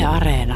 Areena.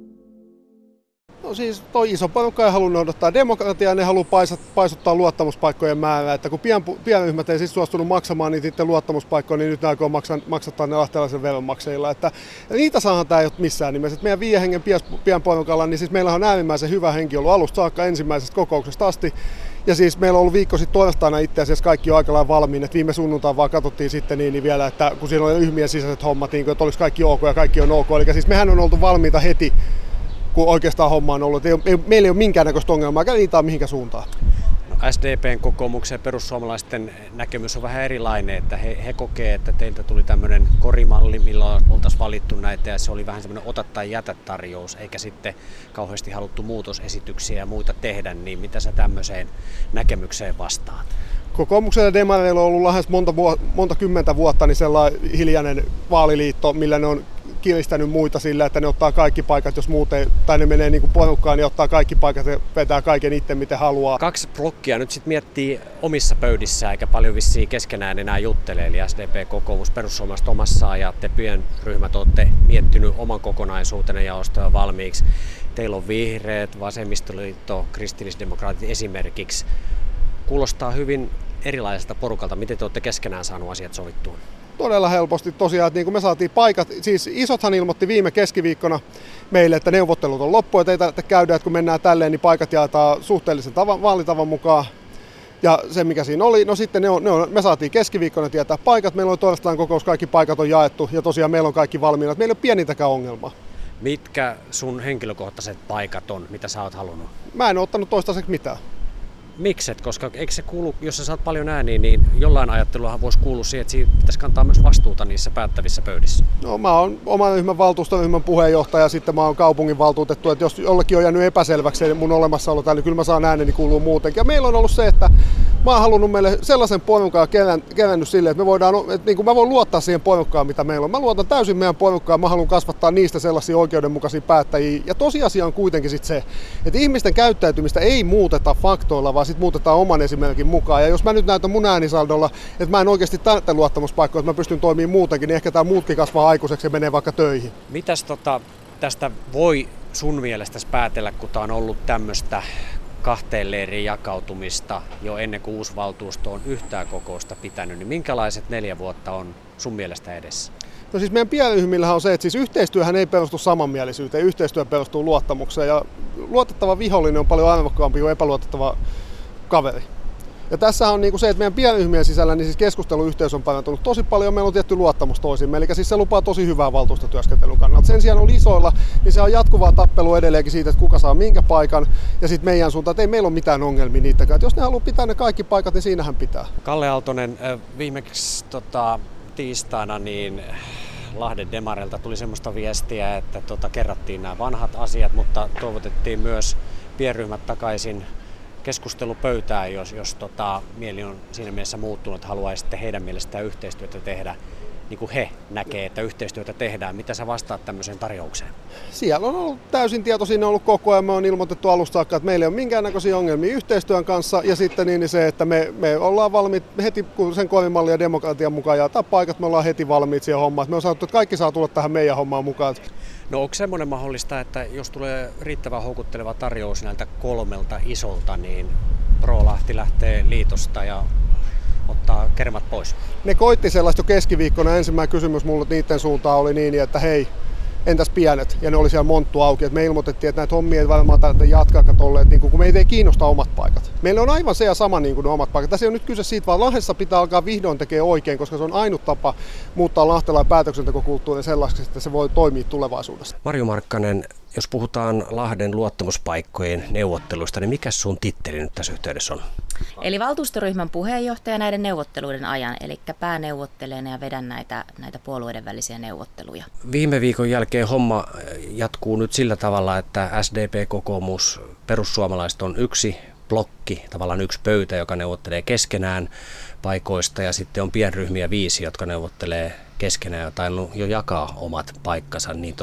No siis toi iso porukka ei halua noudattaa demokratiaa, ne haluaa paisuttaa luottamuspaikkojen määrää. Että kun pienryhmät ei siis suostunut maksamaan niitä itse luottamuspaikkoja, niin nyt ne aikoo maksattaa ne lahtelaisen veronmaksajilla. Että niitä saahan tämä ei ole missään nimessä. Että meidän 5 hengen pienporukalla, niin siis meillä on äärimmäisen hyvä henki ollut alusta saakka ensimmäisestä kokouksesta asti. Ja siis meillä on ollut viikko sitten torstaina itse asiassa kaikki on aika lailla valmiin, että viime sunnuntaan vaan katsottiin sitten niin vielä, että kun siinä oli ryhmien sisäiset hommat, niin että olisi kaikki ok ja kaikki on ok. Eli siis mehän on oltu valmiita heti, kun oikeastaan homma on ollut. Meillä ei ole minkäännäköistä ongelmaa, käydään mihinkä suuntaan. No, SDPn, kokoomuksen ja perussuomalaisten näkemys on vähän erilainen, että he kokee, että teiltä tuli tämmöinen korimalli, millä oltaisiin valittu näitä ja se oli vähän semmoinen ota tai jätä tarjous, eikä sitten kauheasti haluttu muutosesityksiä ja muita tehdä, niin mitä sä tämmöiseen näkemykseen vastaat? Kokoomuksen ja demareilla on ollut lähes monta kymmentä vuotta niin sellainen hiljainen vaaliliitto, millä ne on kiristänyt muita sillä, että ne ottaa kaikki paikat, jos muuten, tai ne menee niin kuin porukkaan, niin ottaa kaikki paikat ja vetää kaiken itse, miten haluaa. 2 blokkia nyt sitten miettii omissa pöydissään, eikä paljon vissiin keskenään enää juttele, eli SDP, kokoomus, perussuomalaiset omassaan, ja te pienryhmät olette miettinyt oman kokonaisuutena ja ostoja valmiiksi. Teillä on vihreät, vasemmistoliitto, kristillisdemokraatit esimerkiksi. Kuulostaa hyvin erilaiselta porukalta. Miten te olette keskenään saanut asiat sovittua? Todella helposti tosiaan, että niin kuin me saatiin paikat, siis isothan ilmoitti viime keskiviikkona meille, että neuvottelut on loppu, että ei tarvitse käydä, että kun mennään tälleen, niin paikat jaetaan suhteellisen vaalitavan mukaan. Ja se mikä siinä oli, no sitten me saatiin keskiviikkona tietää paikat, meillä on toistaan kokous, kaikki paikat on jaettu ja tosiaan meillä on kaikki valmiina, että meillä ei ole pienintäkään ongelmaa. Mitkä sun henkilökohtaiset paikat on, mitä sä oot halunnut? Mä en ole ottanut toistaiseksi mitään. Mikset? Koska eikö se kuulu, jos sä saat paljon ääniä, niin jollain ajatteluhan voisi kuulua siihen, että siitä pitäisi kantaa myös vastuuta niissä päättävissä pöydissä. No mä oon oman ryhmän valtuustoryhmän puheenjohtaja ja sitten mä oon kaupungin valtuutettu, että jos jollekin on jäänyt epäselväksi mun olemassaolo täällä, niin kyllä mä saan ääneni kuuluu muutenkin. Ja meillä on ollut se, että mä oon halunnut meille sellaisen porukan kerännyt silleen, että me voidaan, että niin kuin mä voin luottaa siihen porukkaan, mitä meillä on. Mä luotan täysin meidän porukkaan, mä haluan kasvattaa niistä sellaisia oikeudenmukaisia päättäjiä. Ja tosiasia on kuitenkin sit se, että ihmisten käyttäytymistä ei muuteta faktoilla, vaan sit muutetaan oman esimerkin mukaan. Ja jos mä nyt näytän mun äänisaldolla, että mä en oikeasti täytä luottamuspaikkoja, että mä pystyn toimimaan muutenkin, niin ehkä tää muutkin kasvaa aikuiseksi ja menee vaikka töihin. Mitäs tästä voi sun mielestäsi päätellä, kun tää on ollut tämmöistä 2 leiriin jakautumista jo ennen kuin uusi valtuusto on yhtään kokousta pitänyt, niin minkälaiset 4 vuotta on sun mielestä edessä? No siis meidän pienryhmillähän on se, että siis yhteistyöhän ei perustu samanmielisyyteen, yhteistyö perustuu luottamukseen ja luotettava vihollinen on paljon arvokkaampi kuin epäluotettava kaveri. Ja tässä on niin se, että meidän pienryhmien sisällä niin siis keskusteluyhteys on parantunut tosi paljon, meillä on tietty luottamus toisiimme, eli siis se lupaa tosi hyvää valtuustotyöskentelyn kannalta. Sen sijaan on isoilla, niin se on jatkuvaa tappelua edelleenkin siitä, että kuka saa minkä paikan, ja sitten meidän suuntaan, että ei meillä ole mitään ongelmia niitäkään. Että jos ne haluaa pitää ne kaikki paikat, niin siinähän pitää. Kalle Aaltonen, viimeksi tiistaina niin Lahden demareilta tuli semmoista viestiä, että kerrattiin nämä vanhat asiat, mutta toivotettiin myös pienryhmät takaisin keskustelupöytään, jos mieli on siinä mielessä muuttunut, että haluaisitte heidän mielestään yhteistyötä tehdä, niin kuin he näkee, että yhteistyötä tehdme. Mitä sä vastaat tämmöiseen tarjoukseen? Siellä on ollut täysin tietoisia, ollut koko ajan. Me on ilmoitettu alusta saakka, että meillä ei ole minkäännäköisiä ongelmia yhteistyön kanssa. Ja sitten niin se, että me ollaan valmiit heti, kun sen korimallin ja demokratian mukaan jaetaa paikat, me ollaan heti valmiit siihen hommaan. Me on sanottu, että kaikki saa tulla tähän meidän hommaan mukaan. No onko semmoinen mahdollista, että jos tulee riittävän houkutteleva tarjous näiltä 3 isolta, niin Pro Lahti lähtee liitosta ja ottaa kermat pois? Ne koitti sellaista jo keskiviikkona. Ensimmäinen kysymys mulle niiden suuntaan oli niin, että hei, entäs pienet? Ja ne oli siellä monttu auki. Et me ilmoitettiin, että näitä hommia ei varmaan tarvitse jatkaa, niin kun meitä ei kiinnosta omat paikat. Meillä on aivan se ja sama niin kuin ne omat paikat. Tässä ei ole nyt kyse siitä, vaan Lahdessa pitää alkaa vihdoin tekemään oikein, koska se on ainut tapa muuttaa lahtelainen päätöksentekokulttuuri sellaiseksi, että se voi toimia tulevaisuudessa. Marjo Markkanen, jos puhutaan Lahden luottamuspaikkojen neuvotteluista, niin mikä sun titteli nyt tässä yhteydessä on? Eli valtuustoryhmän puheenjohtaja näiden neuvotteluiden ajan, eli pääneuvottelijana ja vedän näitä puolueiden välisiä neuvotteluja. Viime viikon jälkeen homma jatkuu nyt sillä tavalla, että SDP, kokoomus, perussuomalaiset on yksi blokki, tavallaan yksi pöytä, joka neuvottelee keskenään paikoista, ja sitten on pienryhmiä 5, jotka neuvottelee keskenään ja tainnut jo jakaa omat paikkansa. Niin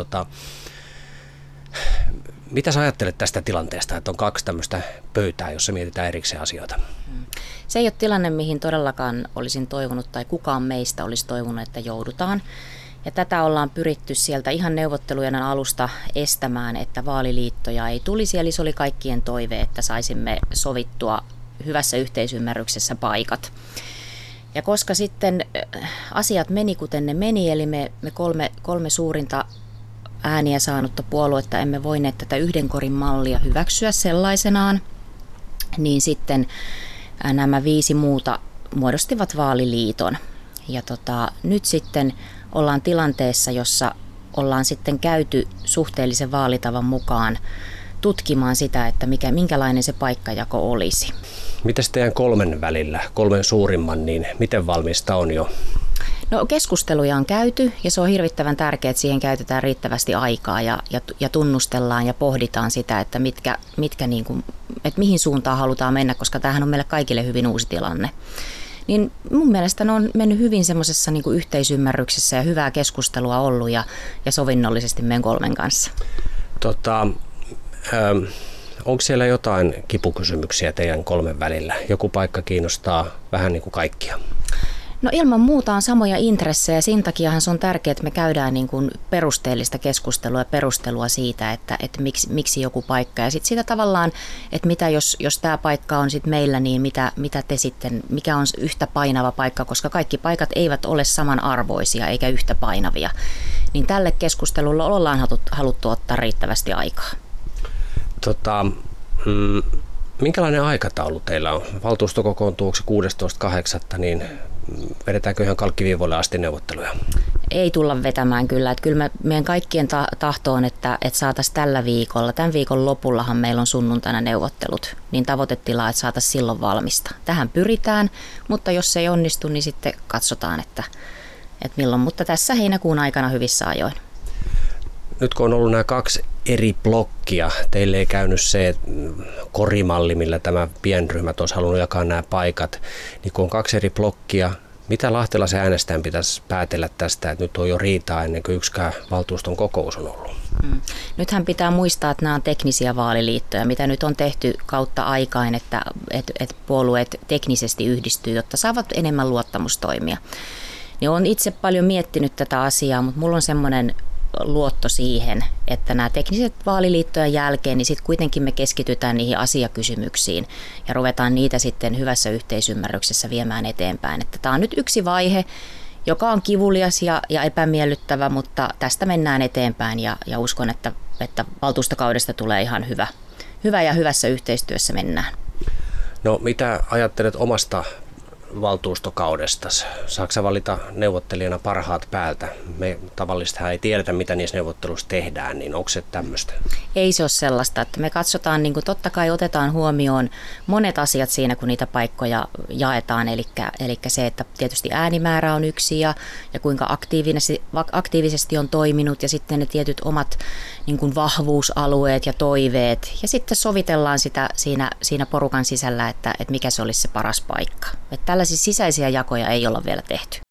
mitä sä ajattelet tästä tilanteesta, että on 2 tämmöistä pöytää, jossa mietitään erikseen asioita? Se ei ole tilanne, mihin todellakaan olisin toivonut tai kukaan meistä olisi toivonut, että joudutaan. Ja tätä ollaan pyritty sieltä ihan neuvottelujen alusta estämään, että vaaliliittoja ei tulisi. Eli se oli kaikkien toive, että saisimme sovittua hyvässä yhteisymmärryksessä paikat. Ja koska sitten asiat meni kuten ne meni, eli me kolme suurinta ääniä saanutta puoluetta emme voineet tätä yhden korin mallia hyväksyä sellaisenaan, niin sitten nämä 5 muuta muodostivat vaaliliiton. Ja nyt sitten ollaan tilanteessa, jossa ollaan sitten käyty suhteellisen vaalitavan mukaan tutkimaan sitä, että minkälainen se paikkajako olisi. Mites teidän 3 välillä, 3 suurimman, niin miten valmista on jo? No keskusteluja on käyty ja se on hirvittävän tärkeää, että siihen käytetään riittävästi aikaa ja tunnustellaan ja pohditaan sitä, että että mihin suuntaan halutaan mennä, koska tämähän on meille kaikille hyvin uusi tilanne. Niin mun mielestä ne on mennyt hyvin semmoisessa yhteisymmärryksessä ja hyvää keskustelua ollut ja sovinnollisesti meidän 3 kanssa. Onko siellä jotain kipukysymyksiä teidän 3 välillä? Joku paikka kiinnostaa vähän niin kuin kaikkia? No ilman muuta on samoja intressejä. Siinä takiahan se on tärkeää, että me käydään perusteellista keskustelua ja perustelua siitä, että miksi joku paikka. Ja sitten siitä tavallaan, että mitä jos tämä paikka on sitten meillä, niin mitä te sitten, mikä on yhtä painava paikka, koska kaikki paikat eivät ole samanarvoisia eikä yhtä painavia. Niin tälle keskustelulle ollaan haluttu ottaa riittävästi aikaa. Minkälainen aikataulu teillä on? Valtuusto kokoontuu 16.8. niin vedetäänkö ihan kalkkiviivoille asti neuvotteluja? Ei tulla vetämään kyllä. Että kyllä meidän kaikkien tahto on, että saataisiin tällä viikolla. Tämän viikon lopullahan meillä on sunnuntaina neuvottelut. Niin tavoitetila, että saataisiin silloin valmista. Tähän pyritään, mutta jos se ei onnistu, niin sitten katsotaan, että milloin. Mutta tässä heinäkuun aikana hyvissä ajoin. Nyt kun on ollut nämä 2 eri blokkia, teille ei käynyt se korimalli, millä tämä pienryhmät olisi halunnut jakaa nämä paikat, niin kun on 2 eri blokkia, mitä lahtelaisen äänestäjän pitäisi päätellä tästä, että nyt on jo riitaa ennen kuin yksikään valtuuston kokous on ollut? Nythän pitää muistaa, että nämä on teknisiä vaaliliittoja, mitä nyt on tehty kautta aikain, että puolueet teknisesti yhdistyy, jotta saavat enemmän luottamustoimia. Niin olen itse paljon miettinyt tätä asiaa, mutta mulla on semmoinen luotto siihen, että nämä tekniset vaaliliittojen jälkeen, niin sitten kuitenkin me keskitytään niihin asiakysymyksiin ja ruvetaan niitä sitten hyvässä yhteisymmärryksessä viemään eteenpäin. Että tämä on nyt yksi vaihe, joka on kivulias ja epämiellyttävä, mutta tästä mennään eteenpäin ja uskon, että valtuustokaudesta tulee ihan hyvä ja hyvässä yhteistyössä mennään. No mitä ajattelet omasta valtuustokaudesta? Saatko sä valita neuvottelijana parhaat päältä? Me tavallisesti ei tiedetä, mitä niissä neuvotteluissa tehdään, niin onko se tämmöistä? Ei se ole sellaista, että me katsotaan, niin kuin totta kai otetaan huomioon monet asiat siinä, kun niitä paikkoja jaetaan, eli se, että tietysti äänimäärä on yksi ja kuinka aktiivisesti on toiminut ja sitten ne tietyt omat niin kuin vahvuusalueet ja toiveet ja sitten sovitellaan sitä siinä porukan sisällä, että mikä se olisi se paras paikka. Että tällaisia sisäisiä jakoja ei olla vielä tehty.